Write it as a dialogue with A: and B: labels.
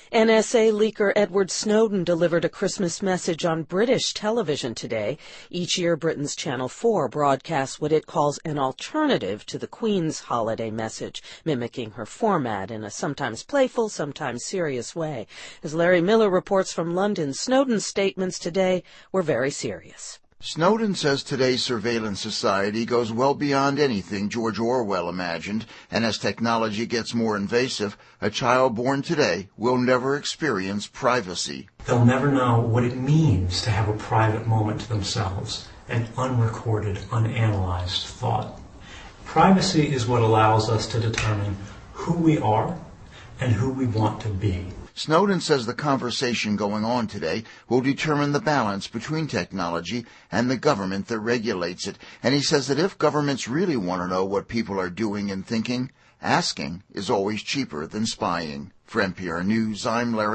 A: NSA leaker Edward Snowden delivered a Christmas message on British television today. Each year, Britain's Channel 4 broadcasts what it calls an alternative to the Queen's holiday message, mimicking her format in a sometimes playful, sometimes serious way. As Larry Miller reports from London, Snowden's statements today were very serious.
B: Snowden says today's surveillance society goes well beyond anything George Orwell imagined, and as technology gets more invasive, a child born today will never experience privacy.
C: They'll never know what it means to have a private moment to themselves, an unrecorded, unanalyzed thought. Privacy is what allows us to determine who we are and who we want to be.
B: Snowden says the conversation going on today will determine the balance between technology and the government that regulates it. And he says that if governments really want to know what people are doing and thinking, asking is always cheaper than spying. For NPR News, I'm Larry